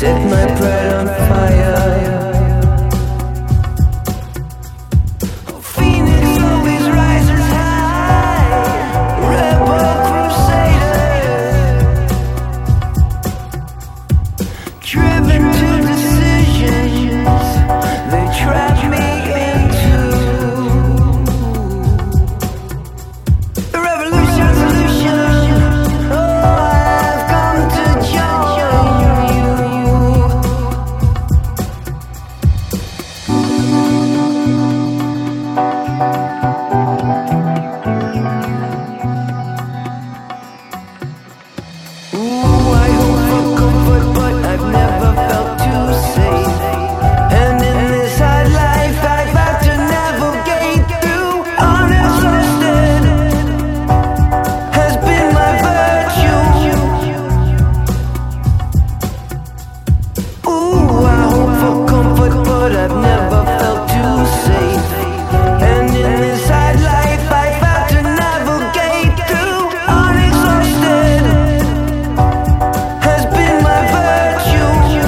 set my pride on fire. Phoenix always rises high, rebel crusader, driven to decisions they trap me into. The revolution, oh, I've come to join you. Ooh, I hope for comfort, but I've never felt too safe. And in this hard life, I've had to navigate through. Unexhausted has been my virtue. Ooh, I hope for comfort, but I've never felt too safe. And in this hard life, I've had to navigate through. Unexhausted has been my virtue.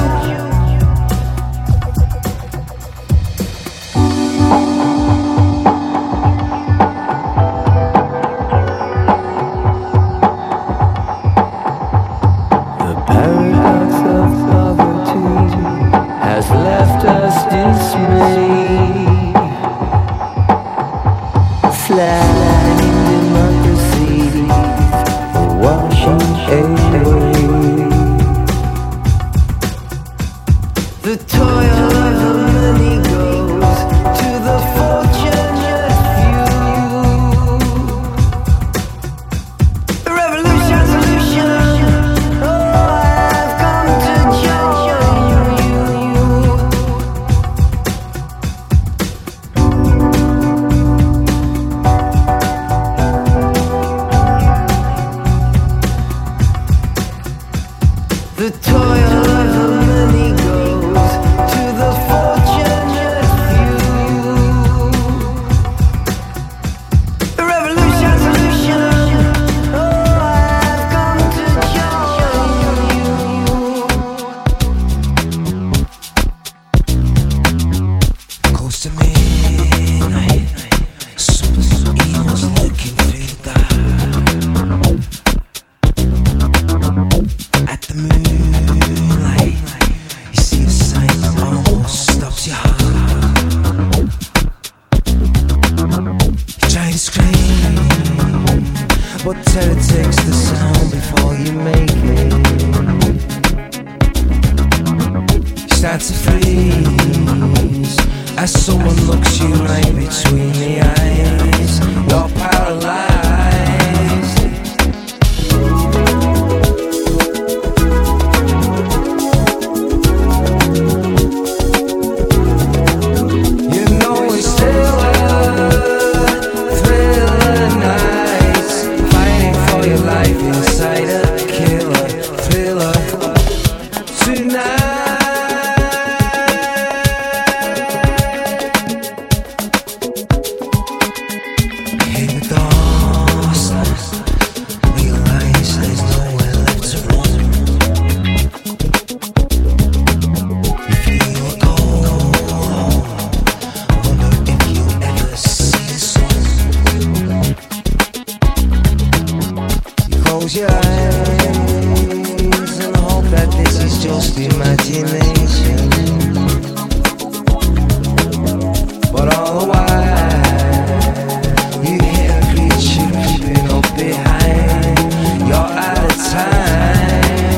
The paradox of poverty has left us dismayed. Flatlining democracy, washing away the toil of the many goes to the fortunate few. The revolution, oh, I've come to join you. The toil of the many goes to the fortunate few. The revolution, oh, I've come to join you. Close to midnight, super evil's looking through the dark. At the moonlight, you see a sight that almost stops your heart. You try to scream, but terror takes the sound before you make it. You start to freeze as someone looks you right between the eyes. You're paralyzed. You know it's thriller nights, fighting for your life inside a killer thriller tonight. In the darkness, realize there's nowhere left to run. You feel cold, wonder if you'll ever see the sun. You close your eyes and hope that this is just imagination. But all the while, you hear a creature creeping up behind. You're out of time.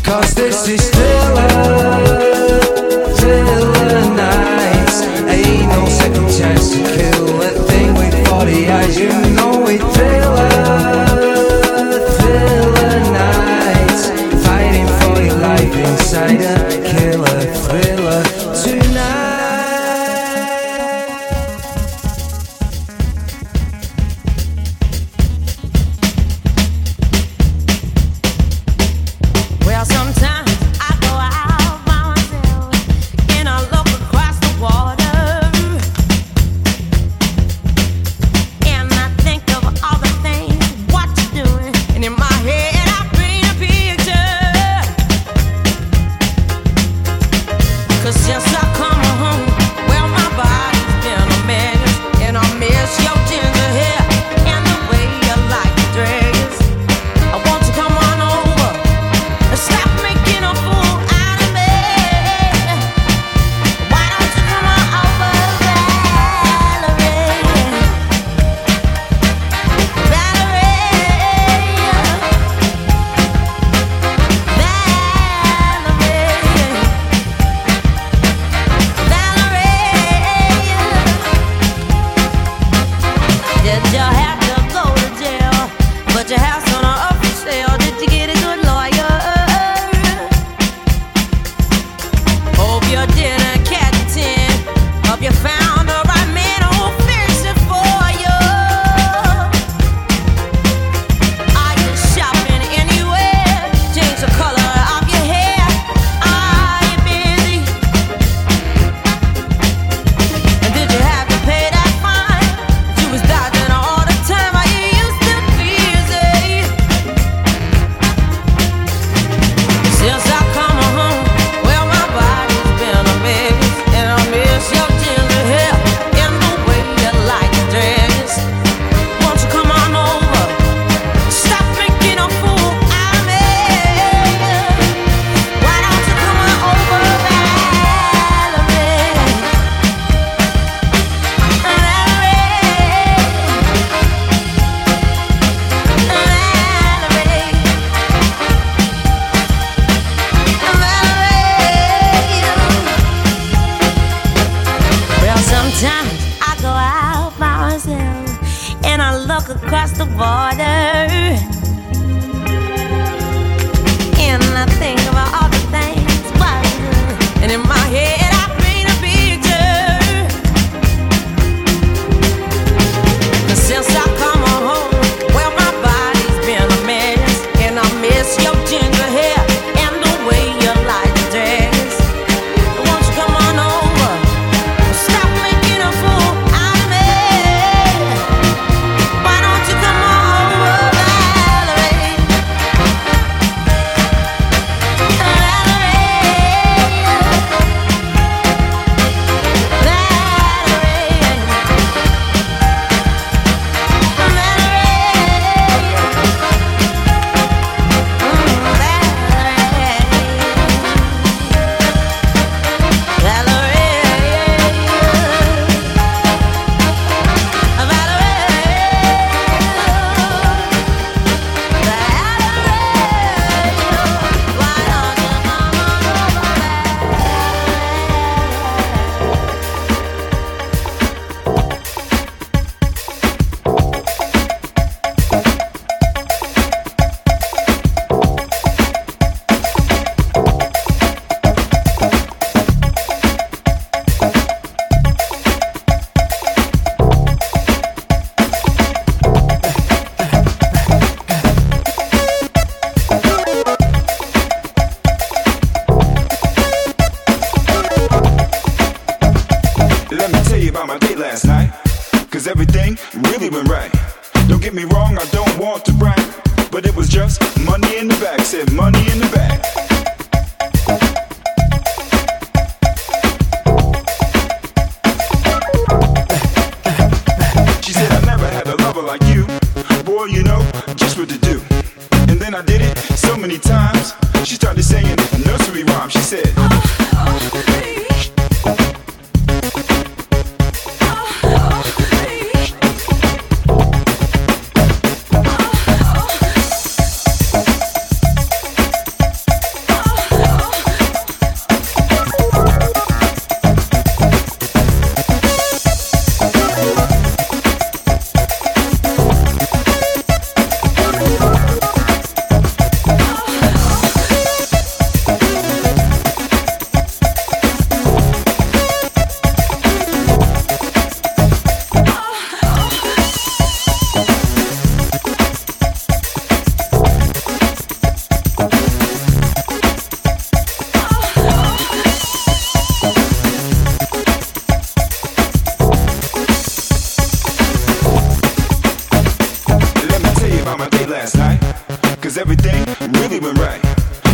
'Cause this is thriller nights. Ain't no second chance to kill a thing with 40 eyes. You know it, thriller nights. Fighting for your life inside a killer thriller tonight.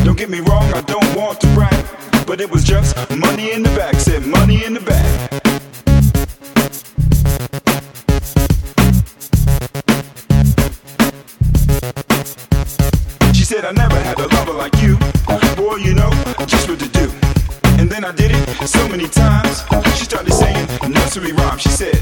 Don't get me wrong, I don't want to brag, but it was just money in the bag. Said money in the bag. She said I never had a lover like you. Boy, you know just what to do. And then I did it so many times. She started saying nursery rhyme. She said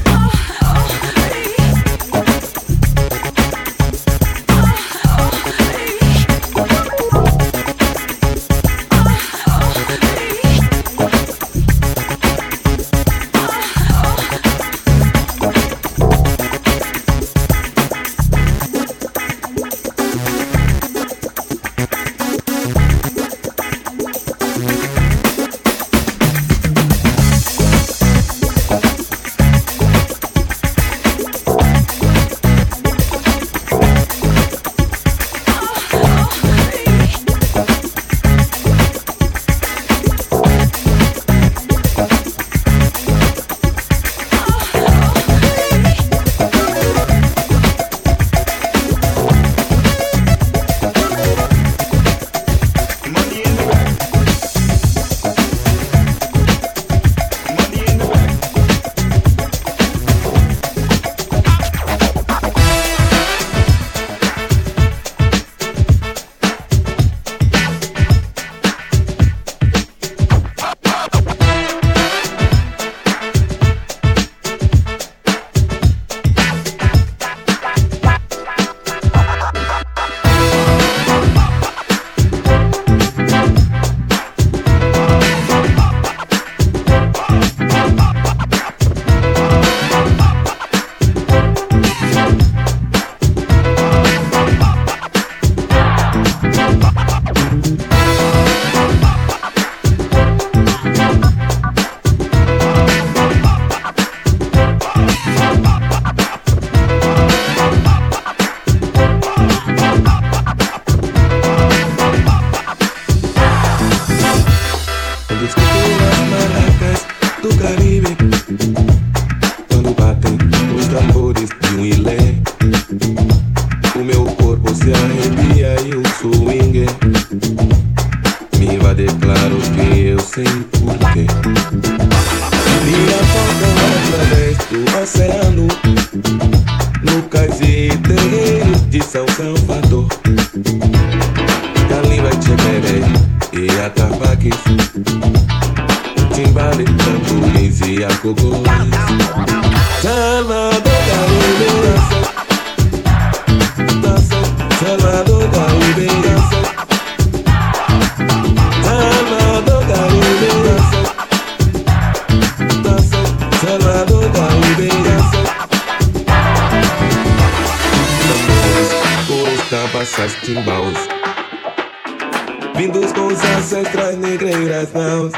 vindos com os ancestrais negreiras mãos.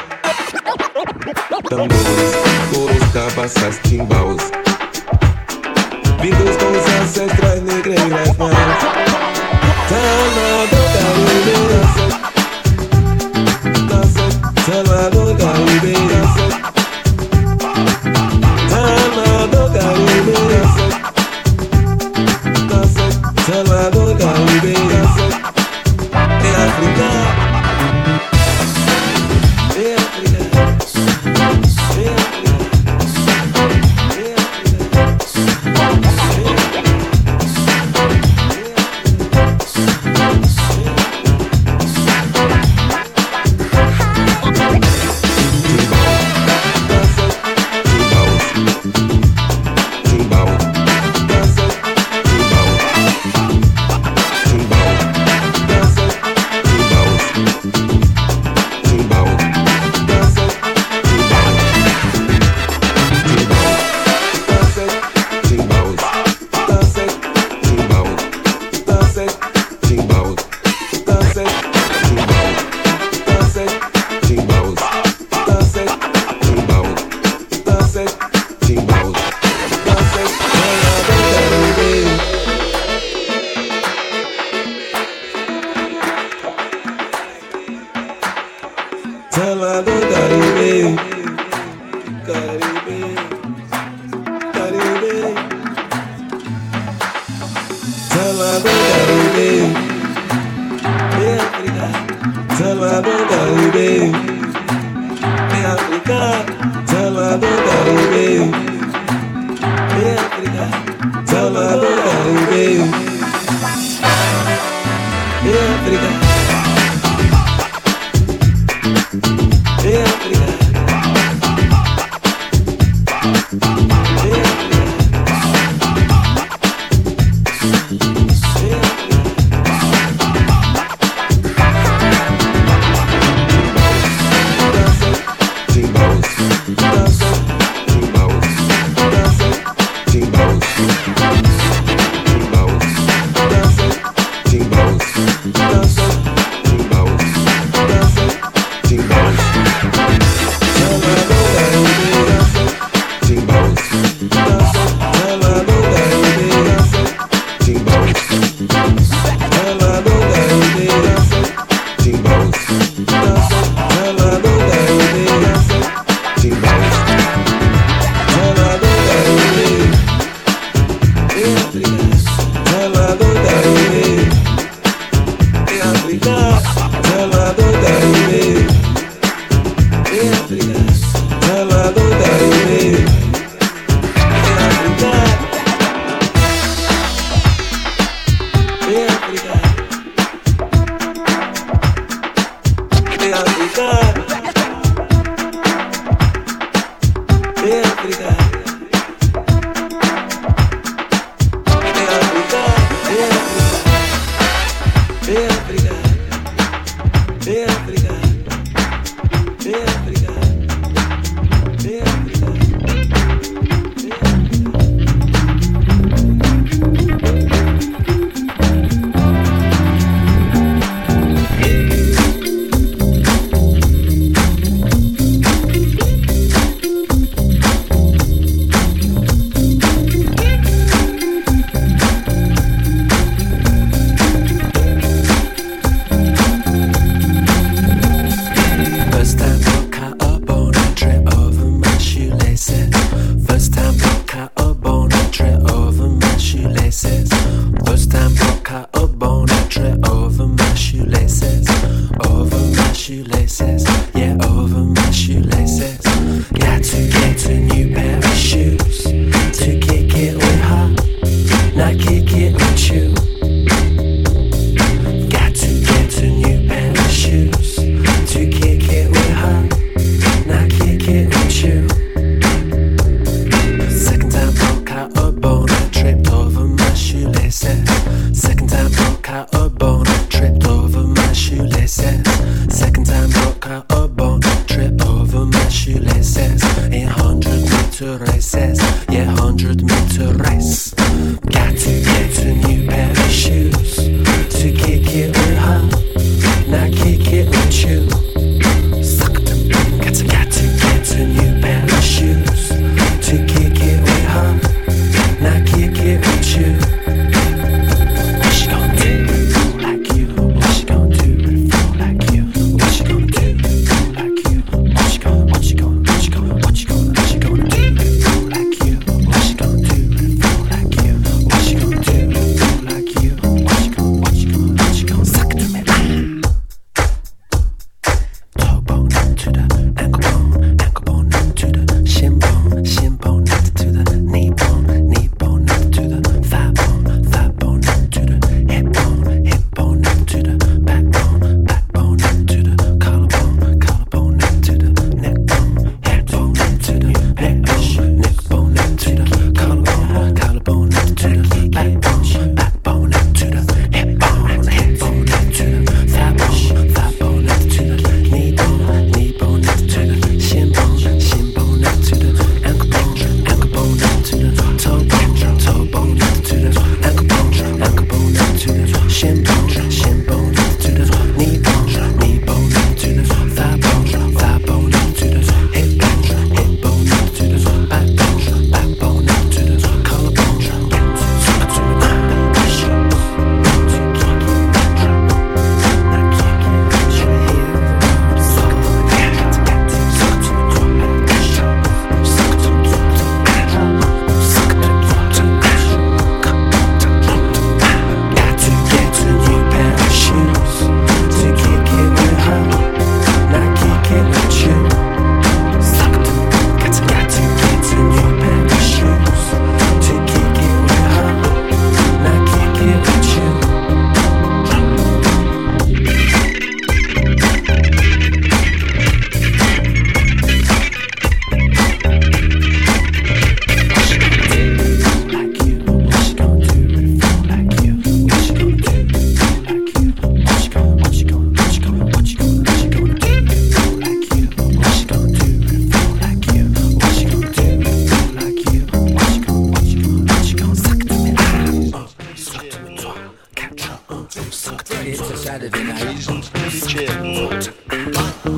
Tambores, coros, cabaças, timbaus, vindos com os ancestrais negreiras mãos. Salvador da Ribeira, Salvador da Ribeira, Salvador da Ribeira, Salvador da Ribeira. É África, é África, é Salvador Caribe, Caribe, Caribe, Salvador Caribe, é África. Salvador Caribe. En África, Salvador Caribe. En África, Salvador Caribe. En África. En África.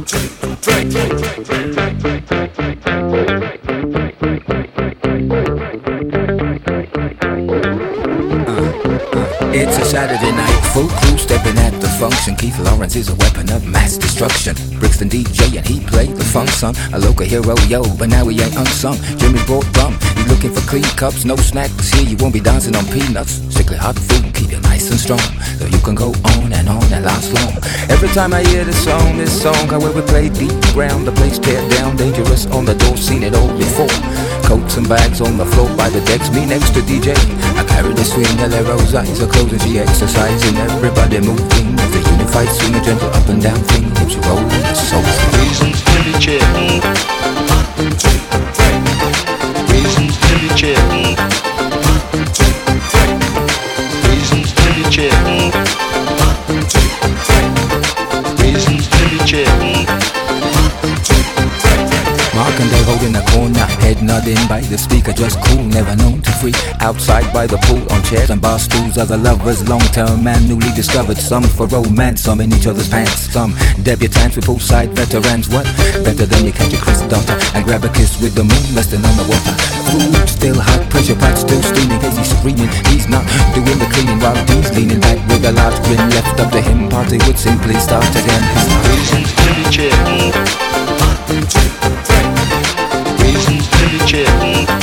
It's a Saturday night, full crew stepping at the function. Keith Lawrence is a weapon of mass destruction. Brixton DJ and he played the funk son. A local hero, yo, but now he ain't unsung. Jimmy brought rum, you looking for clean cups, no snacks here, you won't be dancing on peanuts. Strictly hot food, keep you nice and strong, so you can go on and last long. Every time I hear this song, however play deep ground, the place tear down, dangerous on the door, seen it all before. Coats and bags on the floor by the decks, me next to DJ. I carry the swing, Rose eyes are closed and she exercising, everybody moving. The unified swing, a gentle up and down thing, hips rolling, so reasons to be chill. Reasons to be chill. Reasons to be chill. Reasons to be chill. Mark and Dave holding the corner, head nodding by the speaker, just cool, never known to free. Outside by the pool, on chairs and bar stools, other lovers, long-term and newly discovered. Some for romance, some in each other's pants, some debutantes with poolside veterans. What? Better than you catch a Chris daughter and grab a kiss with the moon resting on the water. Food still hot, pressure pot still steaming, cause he's screaming. He's not doing the cleaning while he's leaning back with a large grin. Left up to him, party would simply start again. Reasons to be chill. Reasons to be chill.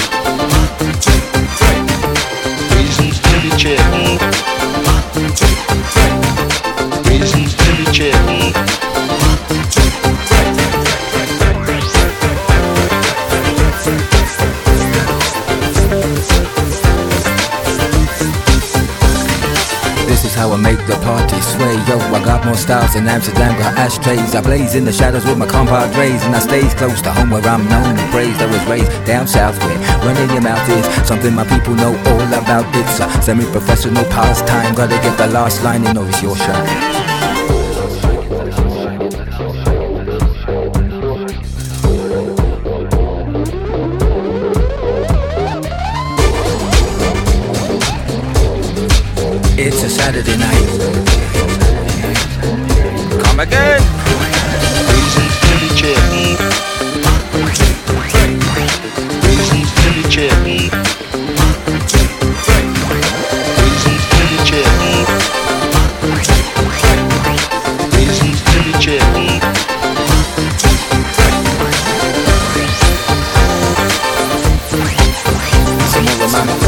Reasons to be chill. Reasons to be chill. This is how I make the party sway. Yo, I got more styles than Amsterdam, got ashtrays. I blaze in the shadows with my compadres, and I stays close to home where I'm known and praised. I was raised down south where running your mouth is something my people know all about. It's a semi-professional pastime. Gotta get the last line in or it's your shine. It's a Saturday night. Come again. Reasons to be chill. Reasons to be chill. Reasons to be chill. Reasons to be chill. Some more romantic.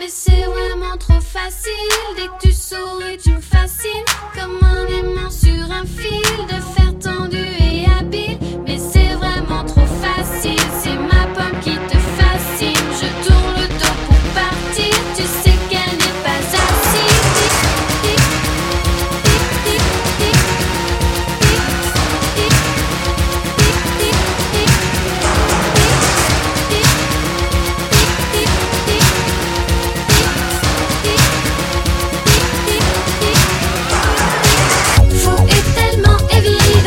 mais c'est vraiment trop facile. Dès que tu souris, tu me fascines. Comme un aimant sur un fil de fer tendu et habile. Mais c'est vraiment trop facile. C'est ma pomme qui te fascine. Je tourne le dos pour partir. Tu sais qu'elle n'est pas assise. Fou est tellement heavy.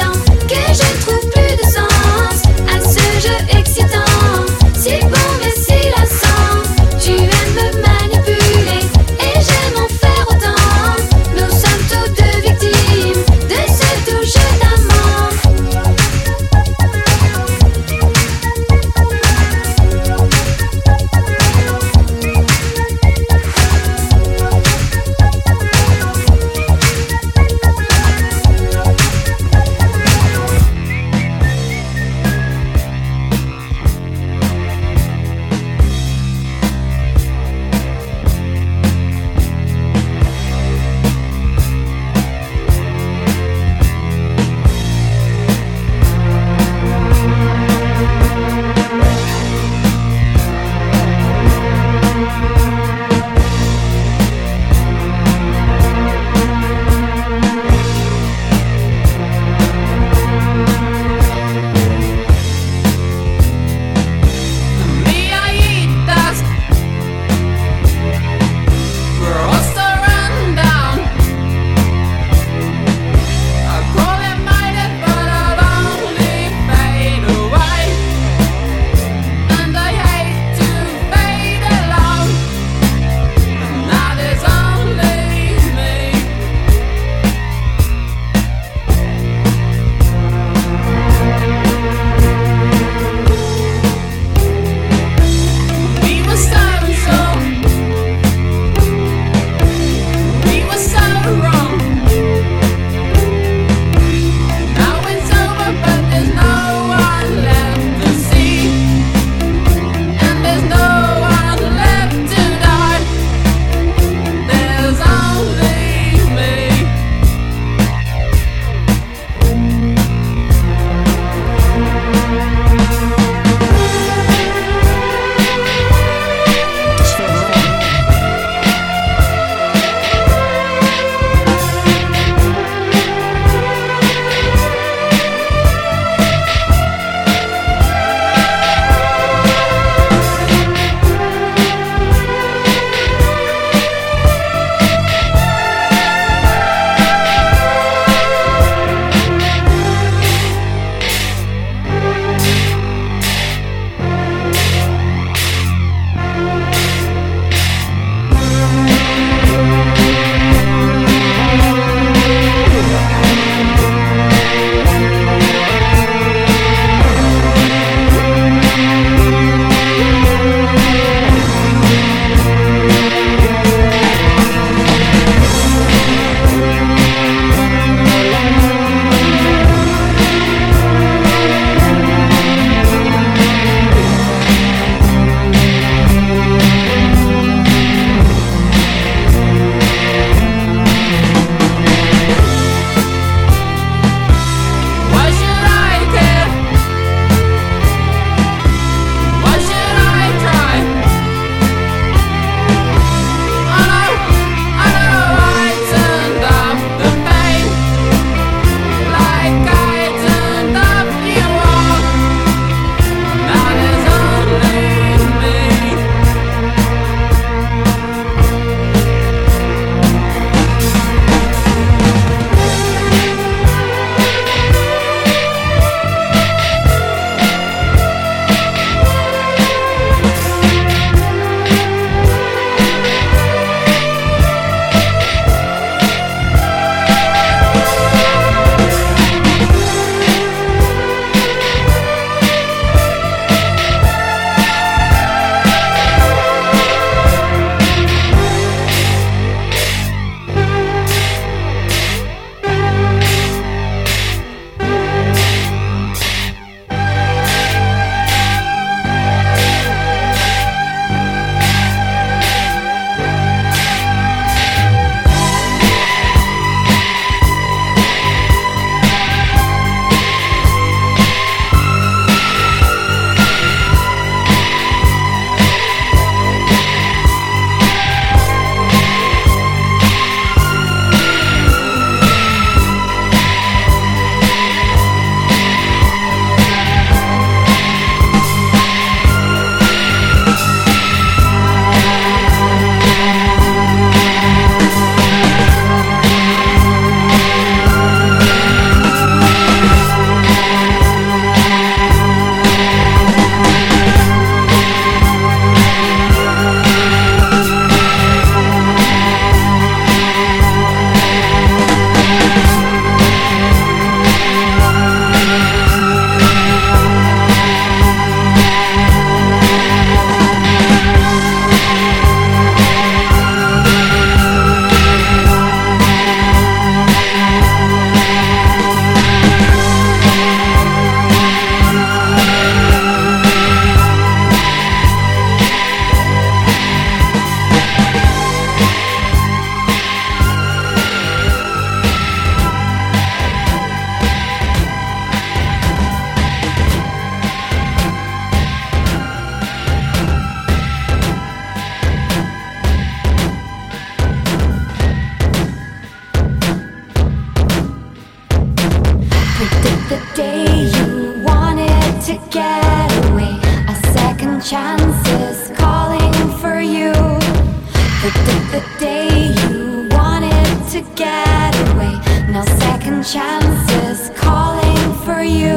second chances calling for you.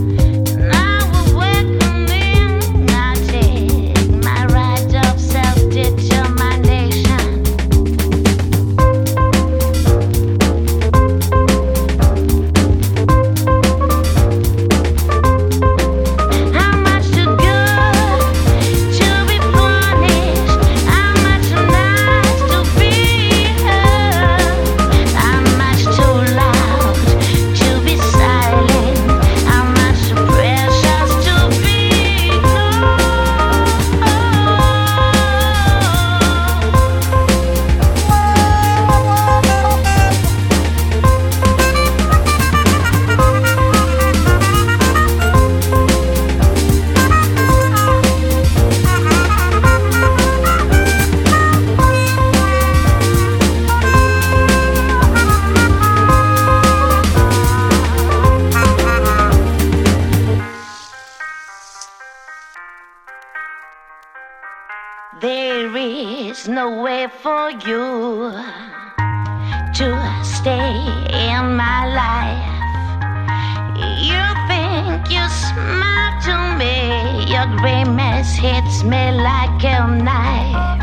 Self There is no way for you to stay in my life. You think you smile to me, your grimace hits me like a knife.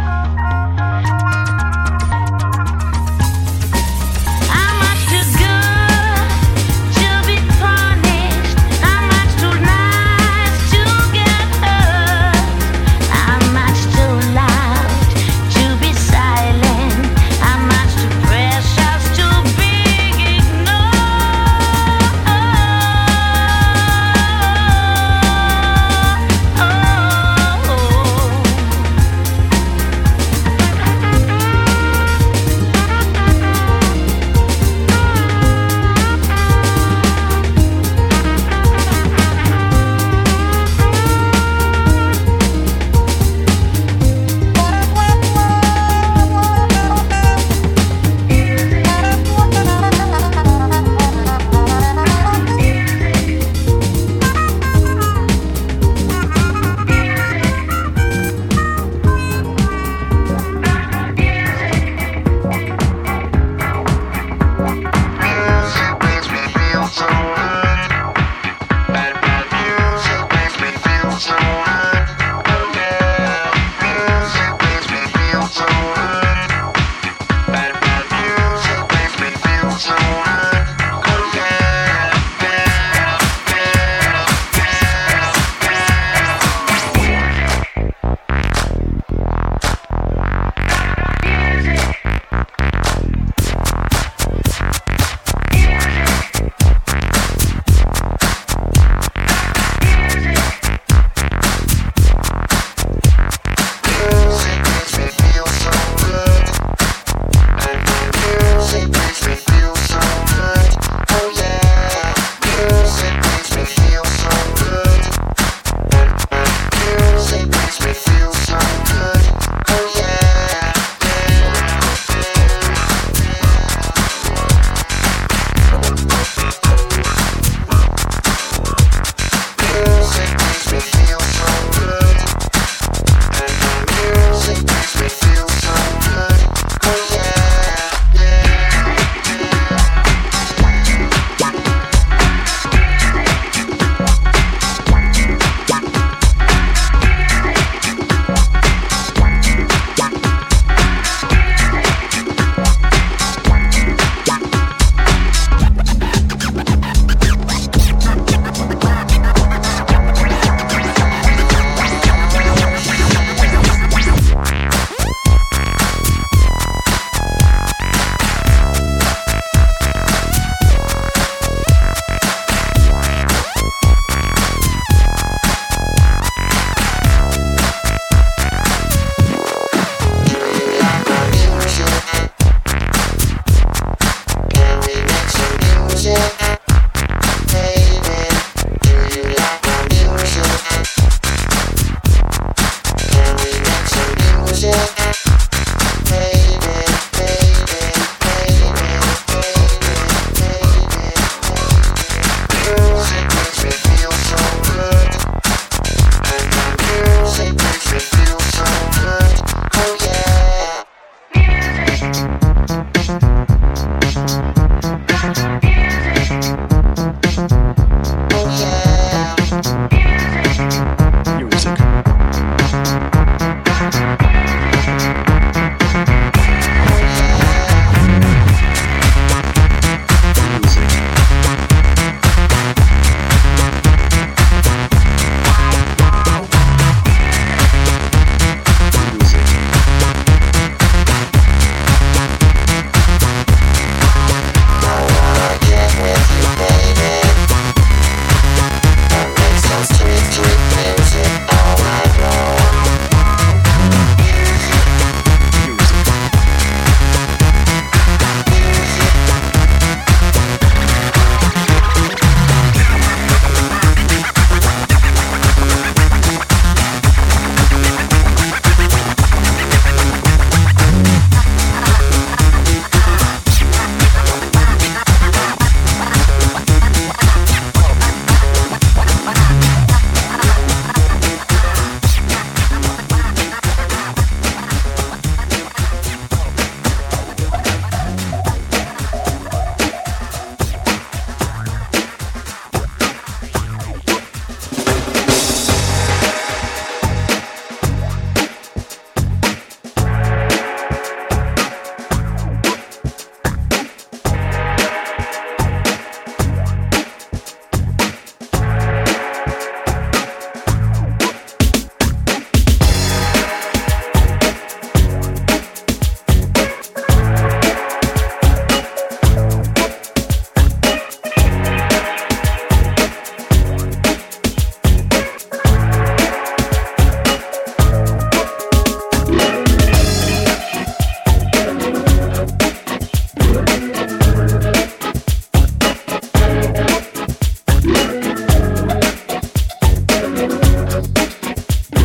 I'm much too good to be punished. I'm much too nice to get hurt. I'm much too loud to be silent. I'm much too precious to be ignored.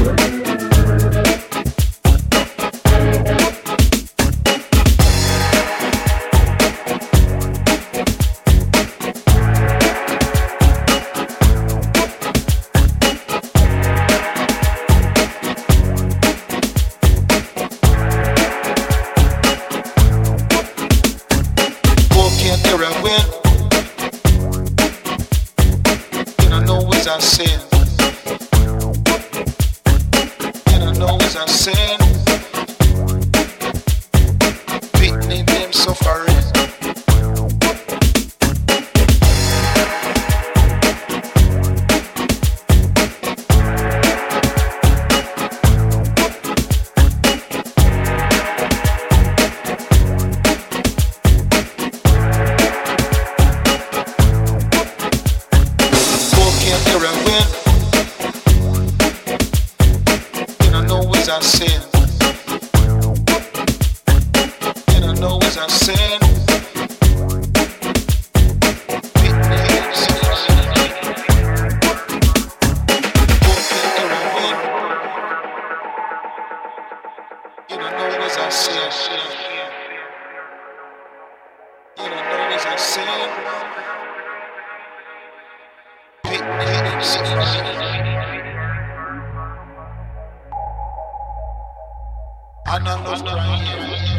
I know right here.